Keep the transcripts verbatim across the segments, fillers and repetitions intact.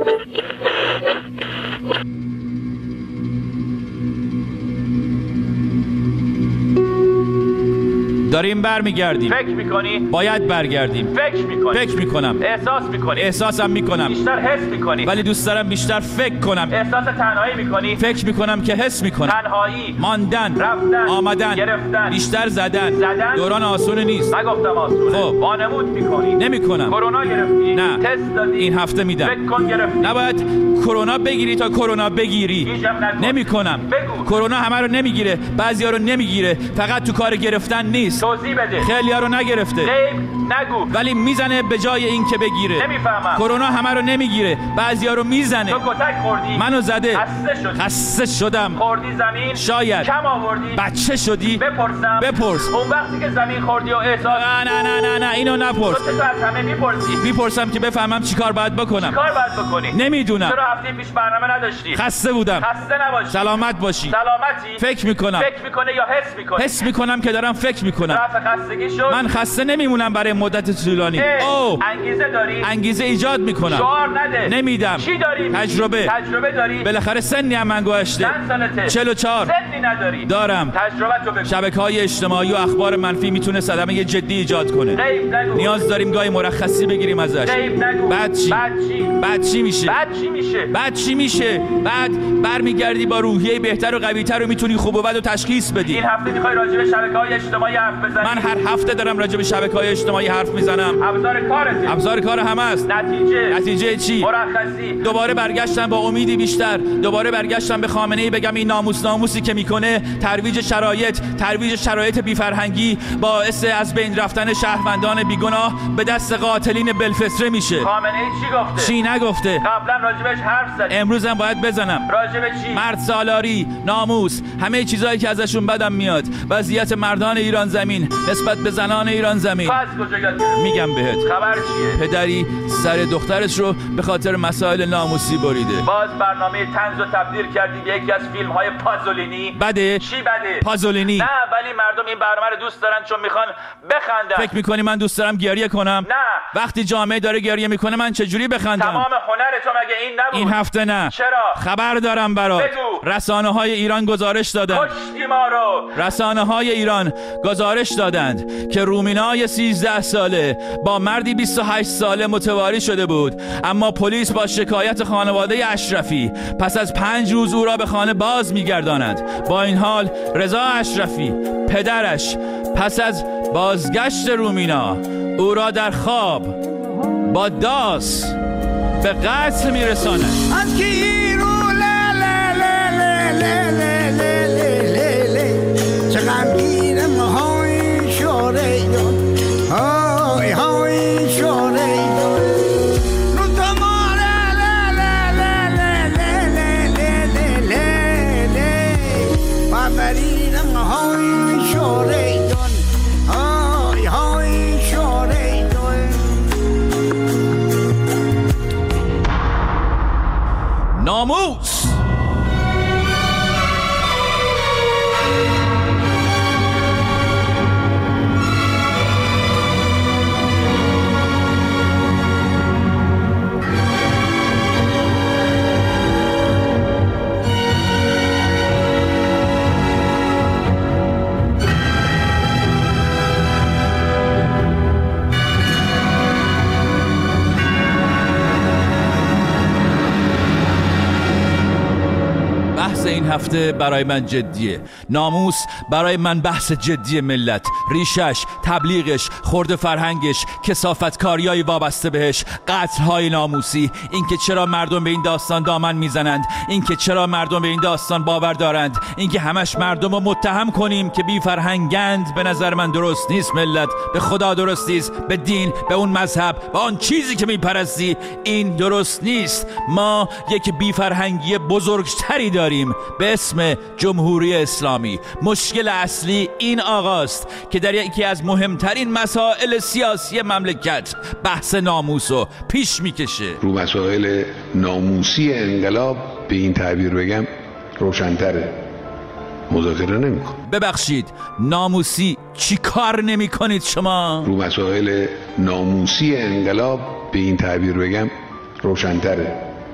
داریم برمیگردیم. فکر میکنی؟ باید برگردیم. فکر میکنی؟ فکر میکنم. احساس میکنی؟ احساسم میکنم. بیشتر حس میکنی؟ ولی دوست دارم بیشتر فکر کنم. احساس تنهایی میکنی؟ فکر میکنم که حس میکنم. تنهایی، ماندن، رفتن، آمدن، گرفتن، بیشتر زدن. زدن. دوران آسون نیست. نگفتم آسونه. خب. وانمود میکنی؟ نمیکنم. کرونا گرفتی؟ نه. تست دادی؟ این هفته میدم. فکر کن گرفتی؟ نباید کرونا بگیری تا کرونا بگیری. هیچم نکن. نمیکنم. بگو. کرونا همه رو نمیگیره، بعضیا رو نمیگیره، فقط تو کار گرفتن نیست. توضیح بده. خیلیا رو نگرفته. غیب نگو. ولی میزنه به جای این که بگیره. نمیفهمم. کرونا همه رو نمیگیره، بعضیا رو میزنه. تو کتک خوردی؟ منو زده. خسته شدی؟ خسته شدم. خوردی زمین؟ شاید. کم آوردی؟ بچه شدی؟ بپرسم؟ بپرس. اون وقتی که زمین خوردی و احساس نه نه نه نه نه اینو نپرس. تو چطور از همه میپرسی؟ میپرسم که بفهمم چی کار باید بکنم. کار باید بکنی؟ نمیدونم. چرا هفته پیش برنامه نداشتی؟ خسته بودم. خسته نباشی. سلامت باشی. سلامتی؟ فکر میکنم. فکر میکنه یا حس میکنه؟ حس میکنم که دارم فکر میکنم. رفع خستگی شد؟ من خسته نمیمونم برای مدت طولانی. او انگیزه داری؟ انگیزه ایجاد میکنم. شعار نده. نمیدم. چی داری؟ تجربه. تجربه داری؟ بالاخره سنی هم من گذشته. چند سالته؟ چهل و چهار. سنی نداری؟ دارم. تجربه تو بگو. شبکه‌های اجتماعی و اخبار منفی میتونه صدمه جدی ایجاد کنه. غیب نگو. نیاز داریم گاهی مرخصی بگیریم ازش. غیب نگو. بعد چی؟ بعد چی؟ بعد چی میشه؟ بعد چی میشه؟ بعد چی میشه؟ بعد برمیگردی با روحیه بهتر و قوی‌تر و میتونی خوب و بد و تشخیص بدی. این هفته میخوای راجع به شبکه‌های اجتماعی حرف بزنی؟ من هر هفته دارم راجع به شبکه‌های اجتماعی حرف میزنم. ابزار کارته. ابزار کار همه است. نتیجه؟ نتیجه چی؟ مرخصی. دوباره برگشتم با امیدی بیشتر. دوباره برگشتم به خامنه‌ای بگم این ناموس ناموسی که میکنه ترویج شرایط، ترویج شرایط بی‌فرهنگی باعث از بین رفتن شهروندان بیگناه به دست قاتلین بلفسره میشه. خامنه‌ای چی گفته؟ چی نگفته؟ قبلا راجبش حرف زدی. امروز هم باید بزنم. راجب چی؟ مرد سالاری، ناموس، همه چیزایی که ازشون بدم میاد. وضعیت مردان ایران زمین نسبت به زنان ایران زمین. تو از کجا یاد گرفتی؟ میگم بهت. خبر چیه؟ پدری سر دخترش رو به خاطر مسائل ناموسی بریده. باز برنامه طنز رو تبدیل کردی به یکی از فیلم‌های پازولینی. بده؟ چی بده؟ پازولینی. نه ولی مردم این برنامه رو دوست دارن چون میخوان بخندن. فکر میکنی من دوست دارم گریه کنم؟ نه. وقتی جامعه داره گریه میکنه من چجوری بخندم؟ تمام هنر تو مگه این نبود؟ این هفته نه. چرا؟ خبر دارم برات. بگو. رسانه های ایران گزارش دادن. کشتی ما رو. رسانه های ایران گزارش دادند که رومینای سیزده ساله با مردی بیست و هشت ساله متواری شده بود، اما پلیس با شکایت خانواده اشرفی پس از پنج روز او را به خانه باز میگرداند. با این حال رضا اشرفی پدرش پس از بازگشت رومینا او را در خواب با داس به قتل میرساند. ناموس این هفته برای من جدیه. ناموس برای من بحث جدی ملت، ریشش، تبلیغش، خرد فرهنگش، کثافتکاریای وابسته بهش، قتل‌های ناموسی، اینکه چرا مردم به این داستان دامن میزنند، اینکه چرا مردم به این داستان باور دارند، اینکه همش مردم رو متهم کنیم که بی فرهنگند. به نظر من درست نیست ملت. به خدا درست نیست، به دین، به اون مذهب، به آن چیزی که میپرستی این درست نیست. ما یک بی فرهنگی بزرگتری داریم به اسم جمهوری اسلامی. مشکل اصلی این آقاست که در یکی از مهمترین مسائل سیاسی مملکت بحث ناموسو پیش میکشه. رو مسائل ناموسی انقلاب به این تعبیر بگم روشن‌تره، مذاکره نمی‌کنه. ببخشید ناموسی چی کار نمی کنید شما؟ رو مسائل ناموسی انقلاب به این تعبیر بگم روشن‌تره،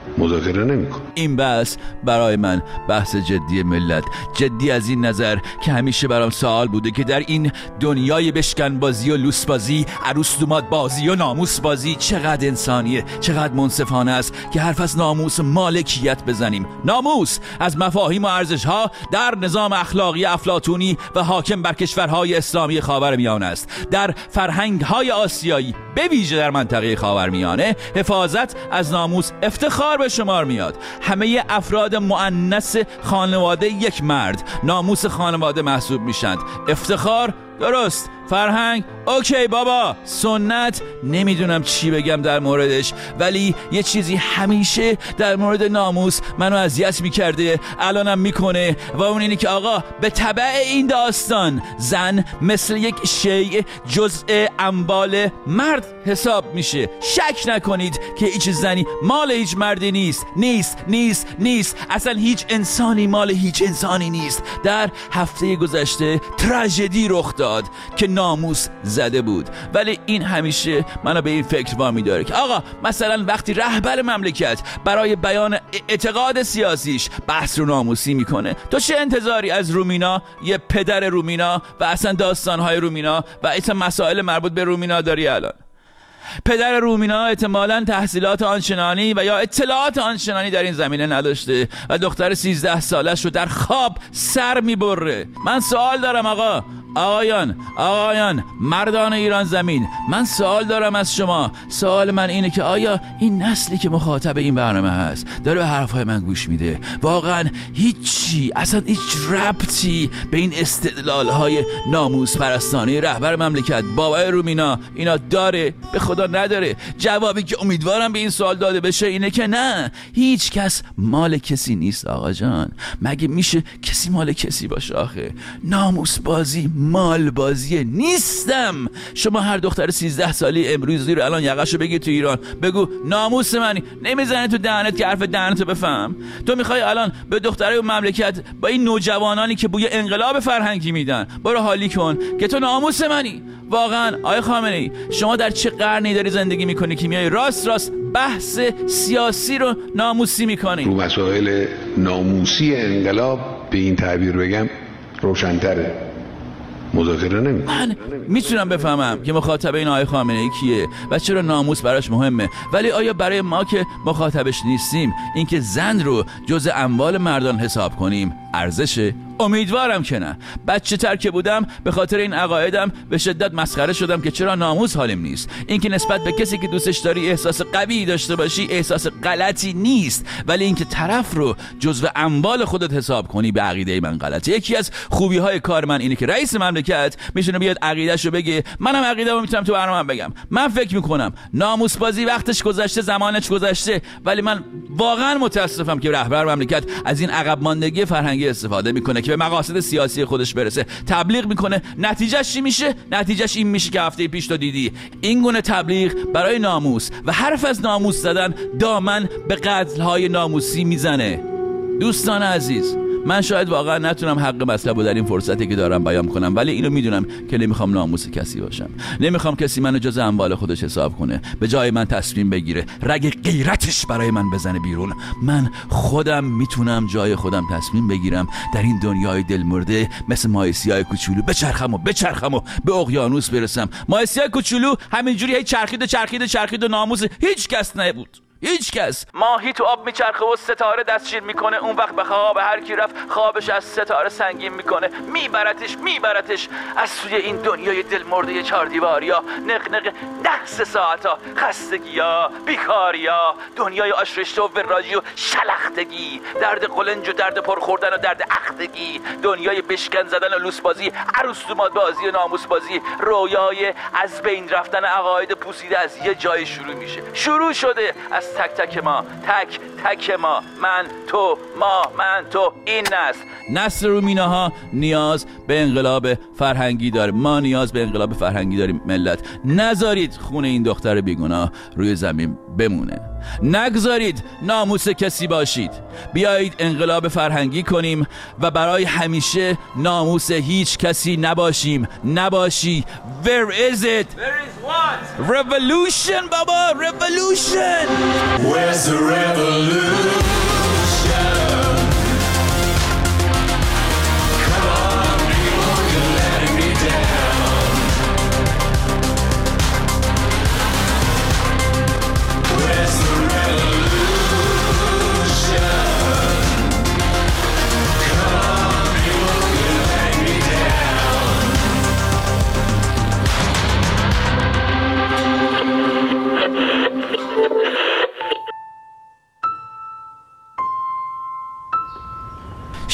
مذاکره نمیکنه. این بحث برای من بحث جدی ملت، جدی از این نظر که همیشه برام سوال بوده که در این دنیای بشکن بازی و لوس بازی، عروس دومات بازی و ناموس بازی چقدر انسانیه، چقدر منصفانه است که حرف از ناموس مالکیت بزنیم. ناموس از مفاهیم و ارزش‌ها در نظام اخلاقی افلاطونی و حاکم بر کشورهای اسلامی خاورمیانه است. در فرهنگ‌های آسیایی به ویژه در منطقه خاورمیانه حفاظت از ناموس افتخار به شمار میاد. همه افراد مؤنث خانواده یک مرد ناموس خانواده محسوب میشند. افتخار درست، فرهنگ اوکی بابا، سنت نمیدونم چی بگم در موردش، ولی یه چیزی همیشه در مورد ناموس منو اذیت میکرده، الانم میکنه، و اون اینه که آقا به تبع این داستان زن مثل یک شیء جزء اموال مرد حساب میشه. شک نکنید که هیچ زنی مال هیچ مردی نیست نیست نیست نیست اصلا هیچ انسانی مال هیچ انسانی نیست. در هفته گذشته تراژدی رخ داد که ناموس زده بود، ولی این همیشه منو به این فکر وامی داره که آقا مثلا وقتی رهبر مملکت برای بیان اعتقاد سیاسیش بحث رو ناموسی میکنه، تو چه انتظاری از رومینا، یه پدر رومینا و اصلا داستانهای رومینا و اصلا مسائل مربوط به رومینا داری؟ الان پدر رومینا احتمالاً تحصیلات آنچنانی و یا اطلاعات آنچنانی در این زمینه نداشته و دختر سیزده سالش رو در خواب سر میبره. من سوال دارم آقا، آقایان آقایان مردان ایران زمین، من سوال دارم از شما. سوال من اینه که آیا این نسلی که مخاطب این برنامه هست داره به حرفهای من گوش میده؟ واقعا هیچی، اصلا هیچ ربطی به این استدلالهای ناموس پرستانه رهبر مملکت بابای رومینا اینا داره؟ به خدا نداره. جوابی که امیدوارم به این سوال داده بشه اینه که نه، هیچ کس مال کسی نیست آقا جان. مگه میشه کسی مال کسی باشه آخه؟ ناموس بازی مال بازیه. نیستم. شما هر دختر سیزده سالی امروزی رو الان یقشو بگی تو ایران بگو ناموس منی، نمیزنه تو دهنت که حرف دهنتو بفهم. تو میخوای الان به دخترای اون مملکت با این نوجوانانی که بوی انقلاب فرهنگی میدن برو حالی کن که تو ناموس منی؟ واقعا آقای خامنه‌ای شما در چه قرنی داری زندگی میکنی که میای راست راست بحث سیاسی رو ناموسی میکنی؟ رو مسائل ناموسی انقلاب به این تعبیر بگم روشن‌تره. مذاکره نمی‌کنه. من میتونم بفهمم که مخاطب این آقای خامنه‌ای کیه و چرا ناموس براش مهمه، ولی آیا برای ما که مخاطبش نیستیم اینکه زن رو جزء اموال مردان حساب کنیم ارزشه؟ امیدوارم که نه. بچه تر که بودم به خاطر این عقایدم به شدت مسخره شدم که چرا ناموس حالیم نیست. اینکه نسبت به کسی که دوستش داری احساس قوی داشته باشی احساس غلطی نیست، ولی اینکه طرف رو جزو اموال خودت حساب کنی به عقیده من غلطه. یکی از خوبی های کار من اینه که رئیس مملکت میتونه بیاد عقیدهشو بگه، منم عقیده‌مو میتونم تو برنامه‌ام بگم. من فکر میکنم ناموس بازی وقتش گذشته، زمانش گذشته، ولی من واقعا متاسفم که رهبر مملکت از این عقب ماندگی فرهنگی استفاده میکنه که به مقاصد سیاسی خودش برسه. تبلیغ میکنه، نتیجهش چی میشه؟ نتیجهش این میشه که هفته پیش تو دیدی. این گونه تبلیغ برای ناموس و حرف از ناموس زدن دامن به قتل‌های ناموسی میزنه. دوستان عزیز، من شاید واقعا نتونم حق مطلب رو در این فرصتی که دارم بیان کنم، ولی اینو میدونم که نمیخوام ناموس کسی باشم. نمیخوام کسی منو جز اموال خودش حساب کنه، به جای من تصمیم بگیره، رگ غیرتش برای من بزنه بیرون. من خودم میتونم جای خودم تصمیم بگیرم در این دنیای دلمرده مثل ماهیسیای کوچولو بچرخم و بچرخم و به اقیانوس برسم. ماهیسیای کوچولو همینجوری هی چرخید و چرخید و چرخید و ناموس هیچ کس نبود. هیچ کس. ماهی تو آب میچرخه و ستاره دستشیر میکنه، اون وقت به خواب هر کی رفت خوابش از ستاره سنگین میکنه، میبرتش میبرتش از سوی این دنیای دلمرده چهار دیواریا، نقنق ده ساعتا، خستگیا، بیکاریا، دنیای آشرشته و وراجی و شلختگی، درد قلنج و درد پرخوردن و درد اختگی، دنیای بشکن زدن و لوس بازی، عروس دومات بازی و ناموس بازی، رویای از بین رفتن عقاید پوسیده از یه جای شروع میشه. شروع شده از تک تک ما، تک تک ما، من تو، ما من تو. این نسل نسل رومیناها نیاز به انقلاب فرهنگی داره. ما نیاز به انقلاب فرهنگی داریم. ملت نذارید خون این دختر بیگناه روی زمین بمونه، نگذارید ناموس کسی باشید. بیایید انقلاب فرهنگی کنیم و برای همیشه ناموس هیچ کسی نباشیم. نباشی. Where is it? Where is what? Revolution بابا، revolution. Where's the revolution?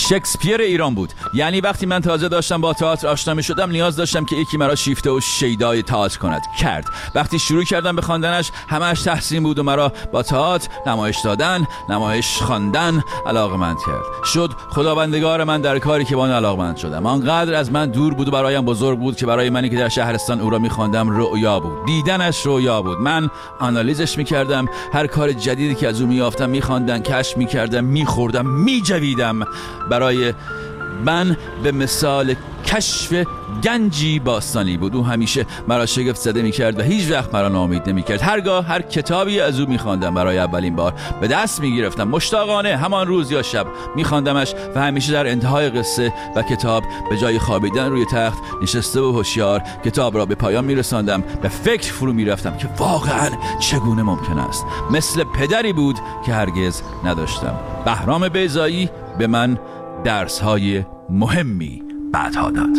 شکسپیر ایران بود. یعنی وقتی من تازه داشتم با تئاتر آشنا می شدم نیاز داشتم که یکی مرا شیفته و شیدای تئاتر کند. کرد. وقتی شروع کردم به خواندنش همش تحسین بود و مرا با تئاتر، نمایش دادن، نمایش خواندن علاقه‌مند کرد. شد خداوندگار من در کاری که با آن علاقه‌مند شدم. آنقدر از من دور بود و برایم بزرگ بود که برای منی که در شهرستان او را می‌خواندم رؤیا بود. دیدنش رؤیا بود. من آنالیزش می‌کردم، هر کار جدیدی که از او می‌یافتم می‌خواندم، کشف می‌کردم، می‌خوردم، می‌جویدم. برای من به مثال کشف گنجی باستانی بود. او همیشه مرا شگفت زده می‌کرد و هیچ وقت مرا ناامید نمی‌کرد. هرگاه هر کتابی از او می‌خواندم برای اولین بار به دست می‌گرفتم، مشتاقانه همان روز یا شب می‌خواندمش و همیشه در انتهای قصه و کتاب به جای خوابیدن روی تخت نشسته و هوشیار کتاب را به پایان می‌رساندم. به فکر فرو می‌رفتم که واقعاً چگونه ممکن است. مثل پدری بود که هرگز نداشتم. بهرام بیضایی به من درس‌های مهمی بعدها داد.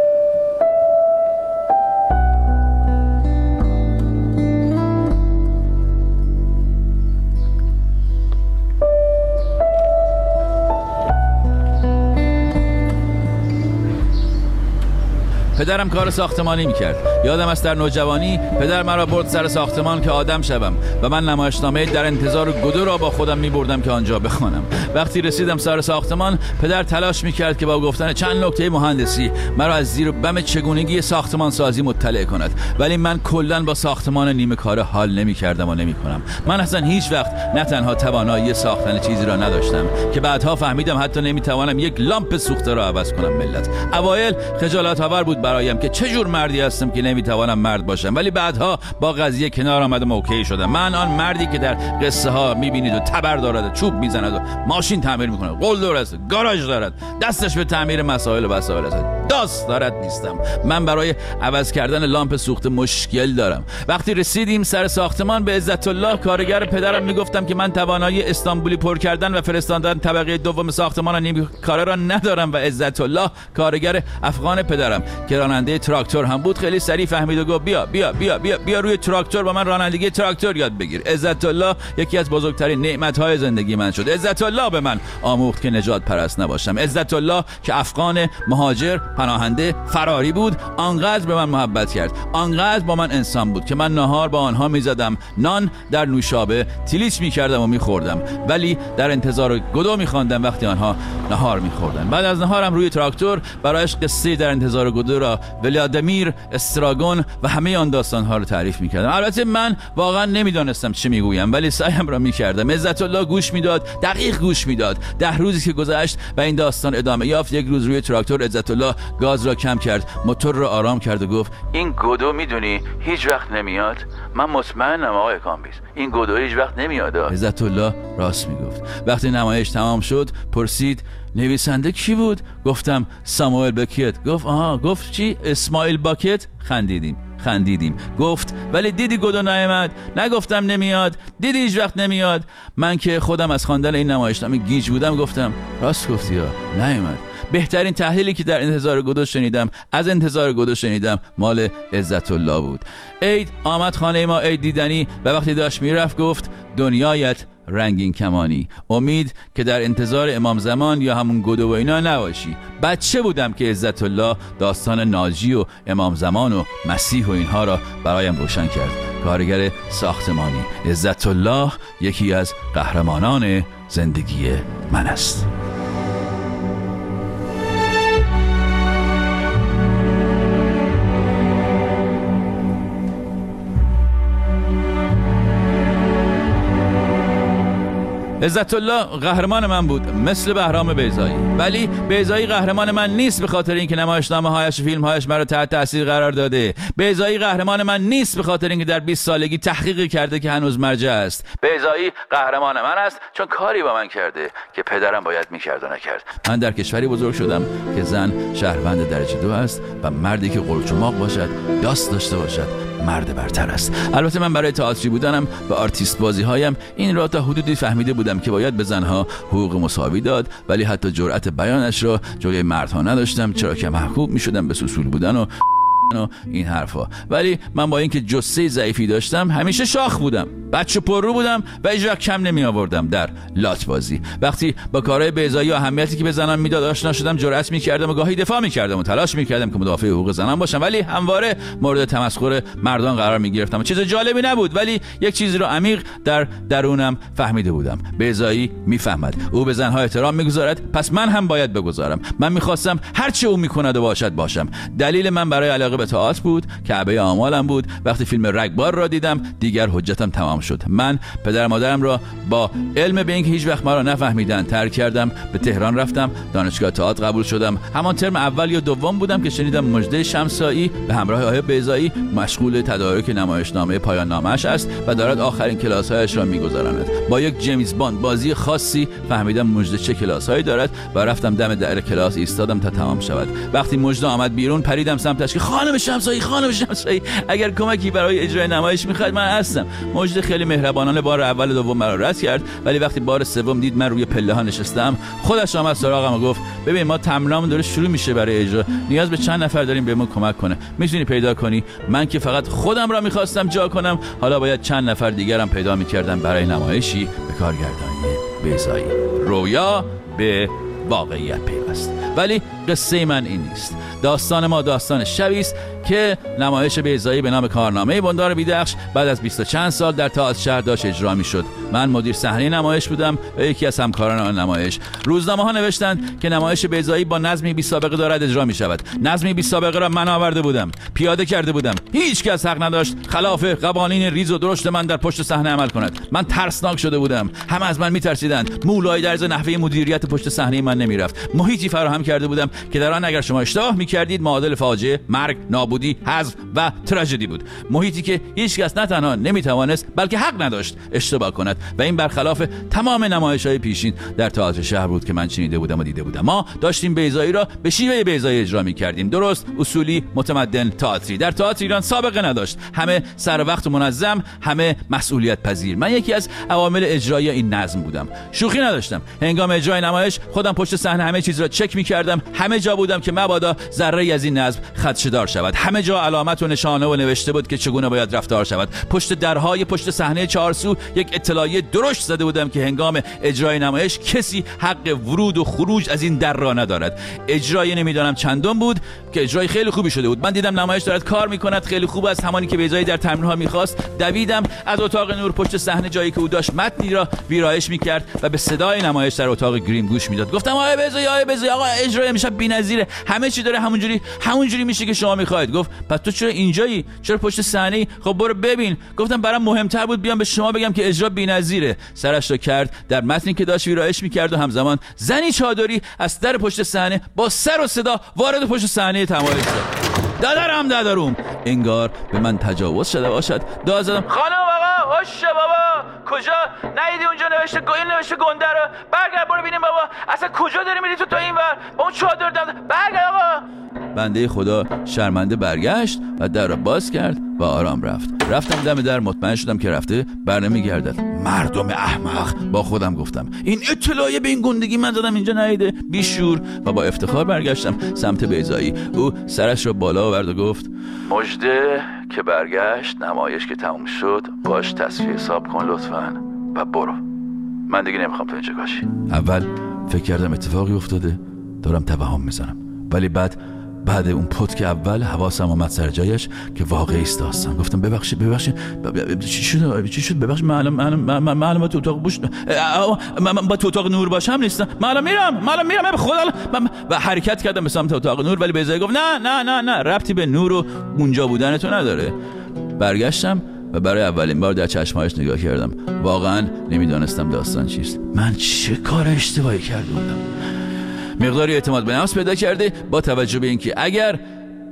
پدرم کار ساختمانی میکرد. یادم است در نوجوانی پدر مرا برد سر ساختمان که آدم شوم و من نمایشنامه در انتظار گودو را با خودم میبردم که آنجا بخوانم. وقتی رسیدم سر ساختمان پدر تلاش میکرد که با گفتن چند نکته مهندسی مرا از زیر و بم چگونگی ساختمان سازی مطلع کند، ولی من کلا با ساختمان نیمه کاره حال نمیکردم و نمیکنم. من اصلا هیچ وقت نه تنها توانایی ساختن چیزی را نداشتم که بعدها فهمیدم حتی نمیتوانم یک لامپ سوخته را عوض کنم. ملت اوایل خجالت آور بود برایم که چه جور مردی هستم که نمیتوانم مرد باشم، ولی بعدها با قضیه کنار آمدم و اوکی شدم. من آن مردی که در قصه ها میبینید و تبر دارد و چوب میزند و ماشین تعمیر میکنه، قلدر است، گاراژ دارد، دستش به تعمیر مسائل و وسایل است، داست دارد نیستم. من برای عوض کردن لامپ سوخته مشکل دارم. وقتی رسیدیم سر ساختمان به عزت الله کارگر پدرم میگفتم که من توانایی استانبولی پر کردن و فرستاندن طبقه دوم ساختمان نیم کاره را ندارم و عزت الله کارگر افغان پدرم که راننده تراکتور هم بود خیلی سریع فهمید و گفت بیا بیا بیا بیا بیا روی تراکتور با من رانندگی تراکتور یاد بگیر. عزت الله یکی از بزرگترین نعمت‌های زندگی من شد. عزت الله به من آموخت که نجات پرست نباشم. عزت الله که افغان مهاجر پناهنده فراری بود آنقدر به من محبت کرد، آنقدر با من انسان بود که من نهار با آنها میزدم، نان در نوشابه تلیچ میکردم و میخوردم، ولی در انتظار گودو میخواندم وقتی آنها نهار میخوردن. بعد از نهارم روی تراکتور برایش قصه در انتظار گودو را، ولادیمیر استراگون و همه آن داستانها رو تعریف میکردم. البته من واقعا نمیدانستم چه میگویم، ولی سعیم را میکردم. عزت الله گوش میداد، دقیق گوش میداد. ده روزی که گذشت و این داستان ادامه یافت، یک روز روی تراکتور عزت الله گاز را کم کرد، موتور را آرام کرد و گفت این گودو میدونی هیچ وقت نمیاد. من مطمئنم آقای کامبیز این گودو هیچ وقت نمیاد. عزت الله راست میگفت. وقتی نمایش تمام شد پرسید نویسنده کی بود؟ گفتم ساموئل بکت. گفت آها. گفت چی؟ اسماعیل باکت؟ خندیدیم خندیدیم. گفت ولی دیدی گودو نیامد؟ نگفتم نمیاد؟ دیدی هیچ وقت نمیاد؟ من که خودم از خواندن این نمایشنامه گیج بودم گفتم راست گفتی ها، نیامد. بهترین تحلیلی که در انتظار گودو شنیدم از انتظار گودو شنیدم مال عزت الله بود. عید آمد خانه ما، عید دیدنی، و وقتی داشت میرفت گفت دنیایت رنگین کمانی، امید که در انتظار امام زمان یا همون گودو و اینا نباشی. بچه بودم که عزت الله داستان ناجی و امام زمان و مسیح و اینها را برایم روشن کرد. کارگر ساختمانی عزت الله یکی از قهرمانان زندگی من است. عزت الله قهرمان من بود مثل بهرام بیضایی، ولی بیضایی قهرمان من نیست به خاطر اینکه نمایشنامه هایش و فیلم هایش مرا تحت تاثیر قرار داده. بیضایی قهرمان من نیست به خاطر اینکه در بیست سالگی تحقیقی کرده که هنوز مرجع است. بیضایی قهرمان من است چون کاری با من کرده که پدرم باید میکرد و نکرد. من در کشوری بزرگ شدم که زن شهروند درجه دو است و مردی که قلچماق باشد، داست داشته باشد، مرد برتر است. البته من برای تئاتری بودنم و آرتیست بازی هایم این را تا حدودی فهمیده بودم که باید به زنها حقوق مساوی داد، ولی حتی جرأت بیانش را جلوی مردها نداشتم، چرا که محکوم میشدم به سوسول بودن و این حرفا. ولی من با اینکه جثه ضعیفی داشتم همیشه شاخ بودم. بچه پررو بودم و هیچ وقت کم نمی آوردم در لات بازی. وقتی با کارهای بیضایی و اهمیتی که به زنان میداد آشنا شدم، جرأت می‌کردم و گاهی دفاع می‌کردم و تلاش می‌کردم که مدافع حقوق زنان باشم، ولی همواره مورد تمسخر مردان قرار می‌گرفتم. چیز جالبی نبود، ولی یک چیزی رو عمیق در درونم فهمیده بودم. بیضایی می‌فهمد او به زنها احترام می‌گذارد، پس من هم باید بگذارم. من می‌خواستم هر چه او می‌کند و باشد باشم. دلیل من برای علاقه به تئاتر بود، کعبه آمالم بود. وقتی فیلم رگبار را دیدم دیگر حجتم تمام شد. من پدر مادرم را با علم به اینکه هیچ وقت ما را نفهمیدن ترک کردم. به تهران رفتم، دانشگاه تئاتر قبول شدم. همان ترم اول یا دوم بودم که شنیدم مژده شمسایی به همراه آقای بیضایی مشغول تدارک نمایشنامه پایان نامه‌اش است و دارد آخرین کلاس‌هایش را می‌گذراند. با یک جیمز باند بازی خاصی فهمیدم مژده چه کلاس‌هایی دارد و رفتم دم در کلاس ایستادم تا تمام شود. وقتی مژده آمد بیرون پریدم سمتش که خانم شمسایی، خانم شمسایی، اگر کمکی برای اجرای نمایش می‌خواید من هستم. مژده خیلی مهربانانه بار اول و دوم مرا رد کرد، ولی وقتی بار سوم دید من روی پله‌ها نشستم، خودش آمد سراغم و گفت ببین ما تمرینمون داره شروع میشه برای اجرا، نیاز به چند نفر داریم بهمون کمک کنه، میتونی پیدا کنی؟ من که فقط خودم را میخواستم جا کنم، حالا باید چند نفر دیگرم پیدا میکردم برای نمایشی به کارگردانی بیضایی. رویا به واقعیت پیوست. ولی قصه من این نیست. داستان ما داستان شبی است که نمایش بیضایی به نام کارنامه بندار بیدخش بعد از بیست و چند سال در تئاتر شهر داشت اجرا میشد. من مدیر صحنه نمایش بودم و یکی از همکاران آن نمایش. روزنامه ها نوشتند که نمایش بیضایی با نظمی بی سابقه دارد اجرا می شود. نظمی بی سابقه را من آورده بودم، پیاده کرده بودم. هیچ کس حق نداشت خلاف قوانین ریز و درشت من در پشت صحنه عمل کند. من ترسناک شده بودم، همه از من میترسیدند. مولای درز نحوه مدیریت پشت صحنه من نمیرفت. محیطی فراهم کرده بودم که در آن اگر شما اشتباه میکردید معادل فاجعه، مرگ، نابودی، حذف و تراژدی بود. محیطی که هیچ کس نه تنها نمیتوانست بلکه حق نداشت اشتباه کند و این برخلاف تمام نمایش‌های پیشین در تئاتر شهر بود که من شنیده بودم و دیده بودم. ما داشتیم بیضایی را به شیوه بیضایی اجرا می‌کردیم، درست، اصولی، متمدن، تئاتری. در تئاتر ایران سابقه نداشت. همه سر وقت و منظم، همه مسئولیت پذیر. من یکی از عوامل اجرایی این نظم بودم. شوخی نداشتم. هنگام اجرای نمایش خودم پشت صحنه همه چیز را چک می‌کردم. همه جا بودم که مبادا ذره‌ای از این نظم خدشه‌دار شود. همه جا علامت و نشانه و نوشته بود که چگونه باید رفتار شود. پشت درهای پشت صحنه چهارسو یک اطلاعیه درشت زده بودم که هنگام اجرای نمایش کسی حق ورود و خروج از این در را ندارد. اجرای نمیدانم چندم بود که اجرای خیلی خوبی شده بود. من دیدم نمایش دارد کار میکند، خیلی خوب است، همانی که بیضایی در تمرین‌ها میخواست. دویدم از اتاق نور پشت صحنه، جایی که او داشت متنی را ویرایش میکرد و به صدای نمایش در اتاق گریم گوش میداد. گفتم آقای بیضایی، آقای بیضایی، آقا اجرای امشب بی‌نظیره، همه چی داره همونجوری همونجوری میشه که شما میخواید. گفت پس تو چرا اینجایی؟ چرا پشت صحنه‌ای؟ خب برو ببین. گفتم برام مهمتر بود بیام به شما بگم که اجرا بی‌نظیره. سرش رو کرد در متنی که داشت ویرایش میکرد و همزمان زنی چادری از در پشت صحنه با سر و صدا وارد پشت صحنه تمایل شد. دادرم دادروم، انگار به من تجاوز شده باشد. داد زدم خانم آقا، هوش بابا، کجا؟ ندیدی اونجا نوشته گوین نوشته گنده رو؟ برگرد برو ببینیم بابا، اصلا کجا داری میری تو تا این ور با اون چادر دم؟ برگرد آقا. بنده خدا شرمنده برگشت و در را باز کرد و آرام رفت. رفتم دم در، مطمئن شدم که رفته بر نمیگردد. مردم احمق، با خودم گفتم. این اطلاعیه به این گندگی من زدم اینجا نیده، بیشور. و با افتخار برگشتم سمت بیضایی. او سرش را بالا آورد و گفت مژده که برگشت، نمایش که تموم شد، باش تصفیه حساب کن لطفاً و برو. من دیگه نمیخوام تو اینجا باشی. اول فکر کردم اتفاقی افتاده، دارم توهم میزنم، ولی بعد بعد اون پد که اول حواسم اومد سر جایش که واقعی است داستان. گفتم ببخشید ببخشید چی شد چی شد ببخشید من من من تو اتاق بوش من با تو اتاق نور باشم نیستم، من میرم من میرم به خدا. و حرکت کردم به سمت اتاق نور، ولی بیضایی گفت نه نه نه نه ربطی به نور و اونجا بودن تو نداره. برگشتم و برای اولین بار در چشمایش نگاه کردم. واقعا نمیدانستم داستان چیست. من چه کار اشتباهی کرده بودم؟ مقداری اعتماد به نفس پیدا کرده با توجه به اینکه اگر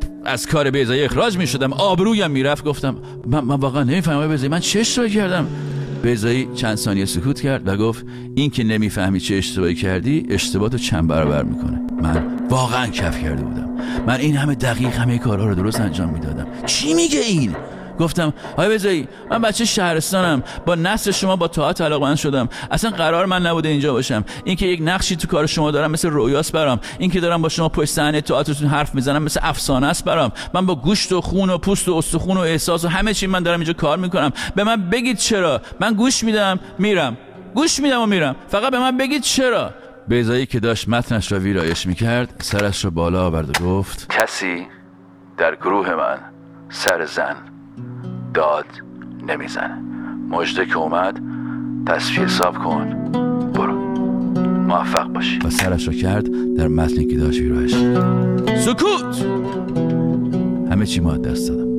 از کار بیضایی اخراج می شدم آبرویم می رفت. گفتم من, من واقعا نمیفهمم بیضایی، من چه اشتباهی کردم؟ بیضایی چند ثانیه سکوت کرد و گفت این که نمیفهمی چه اشتباهی کردی اشتباهاتو چند برابر میکنه. من واقعا کف کرده بودم. من این همه دقیق همه کارها رو درست انجام میدادم. چی میگه این؟ گفتم آقای بیضایی من بچه شهرستانم، با نسل شما با طاعت علاقه‌مند شدم، اصلا قرار من نبوده اینجا باشم، اینکه یک نقشی تو کار شما دارم مثل رویاست برام، اینکه دارم با شما پشت صحنه تئاترتون حرف میزنم مثل افسانه است برام. من با گوشت و خون و پوست و استخون و احساس و همه چی من دارم اینجا کار میکنم. به من بگید چرا؟ من گوش میدم میرم، گوش میدم و میرم، فقط به من بگید چرا. بیضایی که داشت متنش را ویرایش میکرد سرش را بالا آورد و گفت کسی در گروه من سر زن داد نمیزنه. مژده که اومد تصفیه حساب کن، برو، موفق باشی. و سرش را کرد در متنی که داشت ویرایش. سکوت. همه چی ما دست دادم.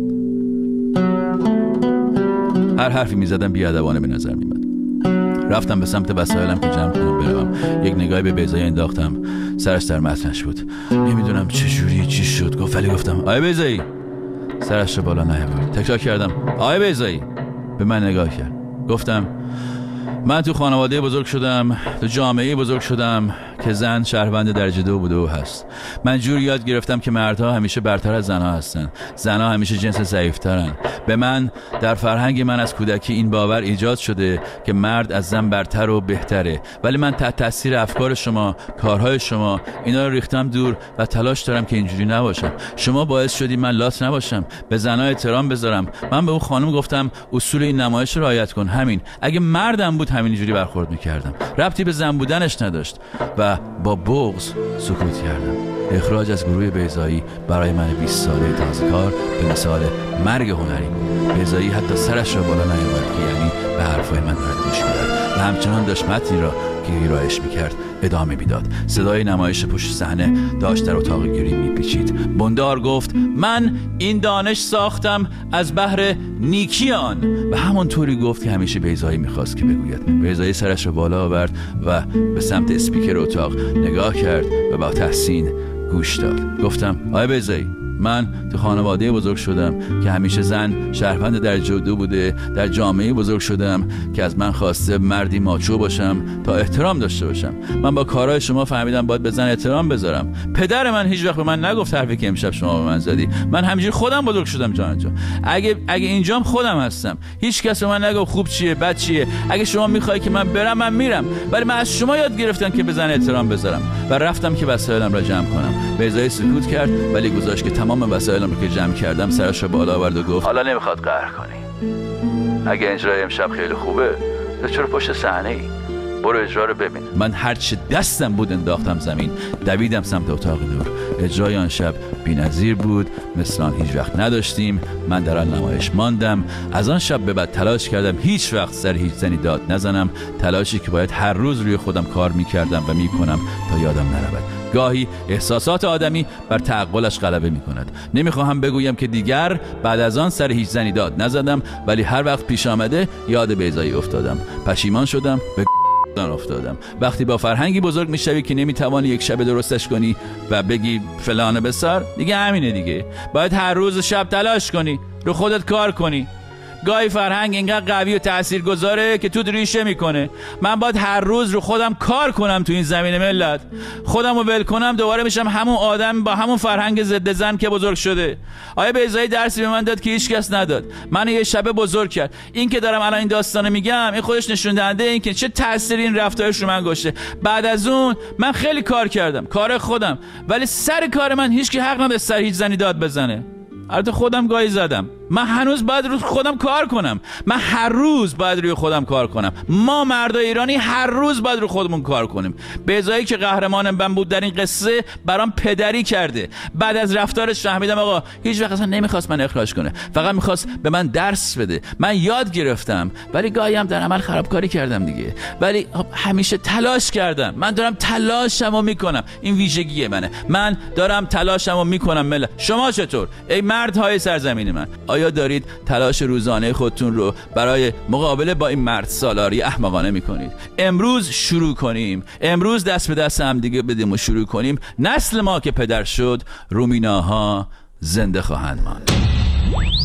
هر حرفی میزدم بیادبانه به نظر میمد. رفتم به سمت وسایلم که جمع کنم بروم. یک نگاهی به بیضایی انداختم. سرش در متنش بود. نمیدونم چه جوری چی شد گفت، ولی گفتم آقای بیضایی. سرش رو بالا نیاورد. تکرار کردم آقای بیضایی. به من نگاه کرد. گفتم من تو خانواده بزرگ شدم، تو جامعه بزرگ شدم که زن شهروند درجه دو بوده و هست. من جور یاد گرفتم که مردها همیشه برتر از زنها هستن، زنها همیشه جنس ضعیفترن. به من در فرهنگ من از کودکی این باور ایجاد شده که مرد از زن برتر و بهتره، ولی من تحت تاثیر افکار شما، کارهای شما، اینا رو ریختم دور و تلاش دارم که اینجوری نباشم. شما باعث شدی من لات نباشم، به زنها احترام بذارم. من به اون خانم گفتم اصول این نمایش رو رعایت کن، همین. اگه مردم بود همینجوری برخورد میکردم، ربطی به زن بودنش نداشت. و با بغض سکوت کردم. اخراج از گروه بیضایی برای من بیست ساله تازه کار به مثال مرگ هنری بود. بیضایی حتی سرش را بالا نیاورد که یعنی به حرفای من دارد گوش میداد و همچنان داشت متنی را که ویرایش میکرد ادامه میداد. صدای نمایش پشت صحنه داشت در اتاق گریم میپیچید. بندار گفت من این دانش ساختم از بحر نیکیان، و همونطوری گفت که همیشه بیضایی میخواست که بگوید. بیضایی سرش را بالا آورد و به سمت اسپیکر اتاق نگاه کرد و با تحسین گوش داد. گفتم آقای بیضایی من تو خانواده بزرگ شدم که همیشه زن شهروند درجه دو بوده، در جامعه بزرگ شدم که از من خواسته مردی ماچو باشم تا احترام داشته باشم. من با کارهای شما فهمیدم باید به زن احترام بذارم. پدر من هیچ وقت به من نگفت حرفی که امشب شما به من زدی. من همینجوری خودم بزرگ شدم جان جان. اگه اگه اینجام خودم هستم، هیچ کس به من نگفت خوب چیه بد چیه. اگه شما میخوای که من برم من میرم، ولی من از شما یاد گرفتم که به زن احترام بذارم و رفتم که وسایلم را جمع کنم. بیضایی سکوت کرد ولی گذاشت که تمام وسایلم رو که جمع کردم سرش رو بالا آورد و گفت حالا نمیخواد قهر کنی. اگه اجرای امشب خیلی خوبه تو چرا پشت صحنه ای؟ برو اجرا رو ببین. من هرچه دستم بود انداختم زمین، دویدم سمت اتاق نور. اجرای آن شب بی‌نظیر بود، مثل آن هیچ وقت نداشتیم. من در آن نمایش ماندم. از آن شب به بعد تلاش کردم هیچ وقت سر هیچ زنی داد نزنم، تلاشی که باید هر روز روی خودم کار میکردم و میکنم تا یادم نرود. گاهی احساسات آدمی بر تعقلش غلبه میکند. نمیخواهم بگویم که دیگر بعد از آن سر هیچ زنی داد نزدم، ولی هر وقت پیش آمده یاد بیضایی افتادم. پشیمان شدم، به افتادم. وقتی با فرهنگی بزرگ میشوی که نمیتوانی یک شب درستش کنی و بگی فلانه بسار، دیگه همینه دیگه. باید هر روز شب تلاش کنی، رو خودت کار کنی. گاهی فرهنگ اینقدر قوی و تاثیرگذاره که تو ریشه میکنه. من باید هر روز رو خودم کار کنم تو این زمین ملت. خودم رو ول کنم دوباره میشم همون آدم با همون فرهنگ ضد زن که بزرگ شده. آیا بیضایی درسی به من داد که هیچ کس نداد. من یه شب بزرگ کرد. این که دارم الان این داستانو میگم این خودش نشون دهنده این که چه تأثیری این رفتارش رو من گذاشته. بعد از اون من خیلی کار کردم، کار خودم، ولی سر کار من هیچ کی حق نداره سر هیچ زنی داد بزنه. البته خودم گاهی زدم. من هنوز باید روی خودم کار کنم. من هر روز باید روی خودم کار کنم. ما مردای ایرانی هر روز باید روی خودمون کار کنیم. بیضایی که قهرمان من بود در این قصه برام پدری کرده. بعد از رفتارش فهمیدم آقا هیچ وقت اصلا نمیخواست من اخراج کنه، فقط میخواست به من درس بده. من یاد گرفتم، ولی گاهی هم در عمل خرابکاری کردم دیگه. ولی همیشه تلاش کردم. من دارم تلاشمو میکنم. این ویژگی منه. من دارم تلاشمو میکنم. ملت شما چطور؟ ای مردهای سرزمین من، آیا دارید تلاش روزانه خودتون رو برای مقابله با این مرد سالاری احمقانه میکنید؟ امروز شروع کنیم. امروز دست به دست هم دیگه بدیم و شروع کنیم. نسل ما که پدر شد، رومیناها زنده خواهند ماند.